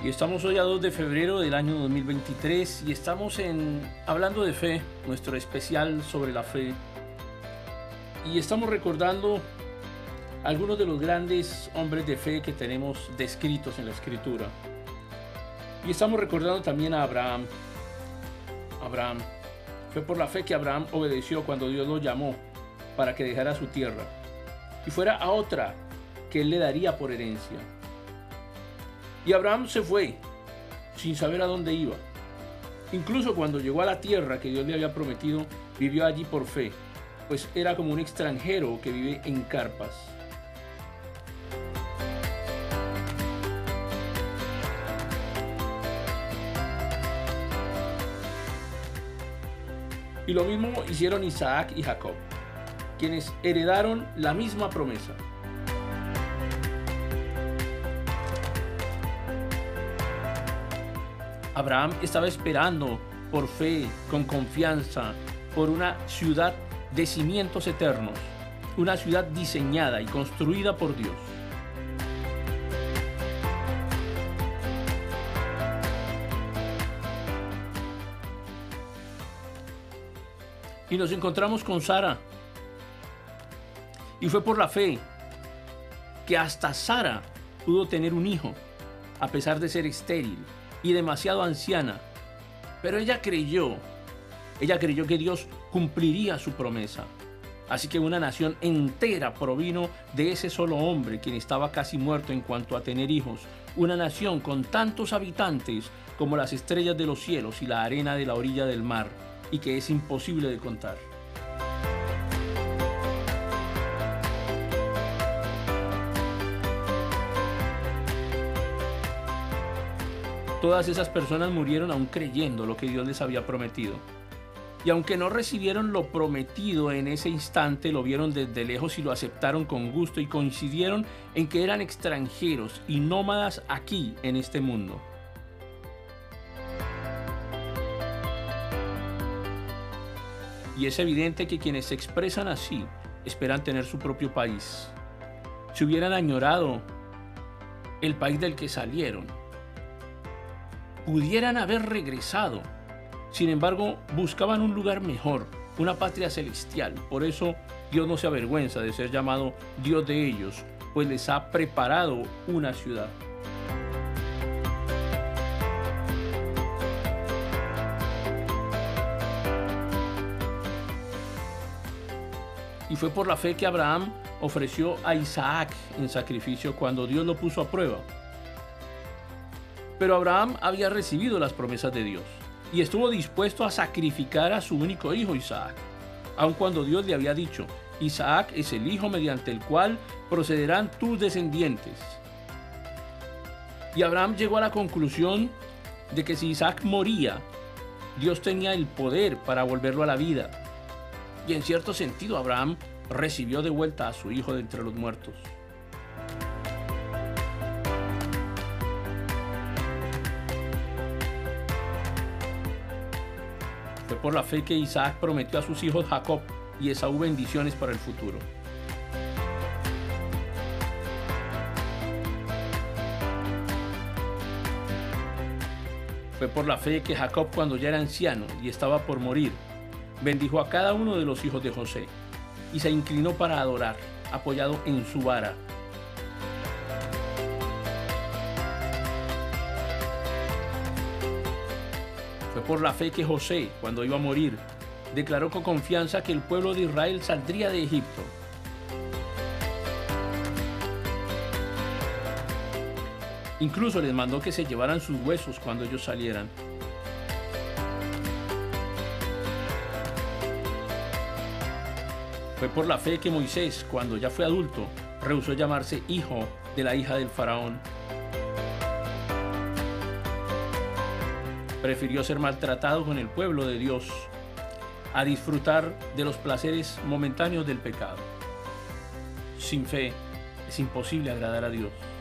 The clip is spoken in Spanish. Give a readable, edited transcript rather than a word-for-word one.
Y estamos hoy a 2 de febrero del año 2023 y estamos hablando de fe, nuestro especial sobre la fe. Y estamos recordando algunos de los grandes hombres de fe que tenemos descritos en la Escritura. Y estamos recordando también a Abraham. Fue por la fe que Abraham obedeció cuando Dios lo llamó para que dejara su tierra y fuera a otra que él le daría por herencia. Y Abraham se fue sin saber a dónde iba. Incluso cuando llegó a la tierra que Dios le había prometido, vivió allí por fe, pues era como un extranjero que vive en carpas. Y lo mismo hicieron Isaac y Jacob, quienes heredaron la misma promesa. Abraham estaba esperando por fe, con confianza, por una ciudad de cimientos eternos, una ciudad diseñada y construida por Dios. Y nos encontramos con Sara. Y fue por la fe que hasta Sara pudo tener un hijo, a pesar de ser estéril y demasiado anciana. Pero ella creyó que Dios cumpliría su promesa. Así que una nación entera provino de ese solo hombre, quien estaba casi muerto en cuanto a tener hijos. Una nación con tantos habitantes como las estrellas de los cielos y la arena de la orilla del mar, y que es imposible de contar. Todas esas personas murieron aún creyendo lo que Dios les había prometido. Y aunque no recibieron lo prometido en ese instante, lo vieron desde lejos y lo aceptaron con gusto y coincidieron en que eran extranjeros y nómadas aquí en este mundo. Y es evidente que quienes se expresan así esperan tener su propio país. Si hubieran añorado el país del que salieron, pudieran haber regresado. Sin embargo, buscaban un lugar mejor, una patria celestial. Por eso Dios no se avergüenza de ser llamado Dios de ellos, pues les ha preparado una ciudad. Y fue por la fe que Abraham ofreció a Isaac en sacrificio cuando Dios lo puso a prueba. Pero Abraham había recibido las promesas de Dios y estuvo dispuesto a sacrificar a su único hijo Isaac, aun cuando Dios le había dicho: Isaac es el hijo mediante el cual procederán tus descendientes. Y Abraham llegó a la conclusión de que si Isaac moría, Dios tenía el poder para volverlo a la vida. Y en cierto sentido, Abraham recibió de vuelta a su hijo de entre los muertos. Fue por la fe que Isaac prometió a sus hijos Jacob y Esaú bendiciones para el futuro. Fue por la fe que Jacob, cuando ya era anciano y estaba por morir, bendijo a cada uno de los hijos de José y se inclinó para adorar, apoyado en su vara. Fue por la fe que José, cuando iba a morir, declaró con confianza que el pueblo de Israel saldría de Egipto. Incluso les mandó que se llevaran sus huesos cuando ellos salieran. Fue por la fe que Moisés, cuando ya fue adulto, rehusó llamarse hijo de la hija del faraón. Prefirió ser maltratado con el pueblo de Dios a disfrutar de los placeres momentáneos del pecado. Sin fe es imposible agradar a Dios.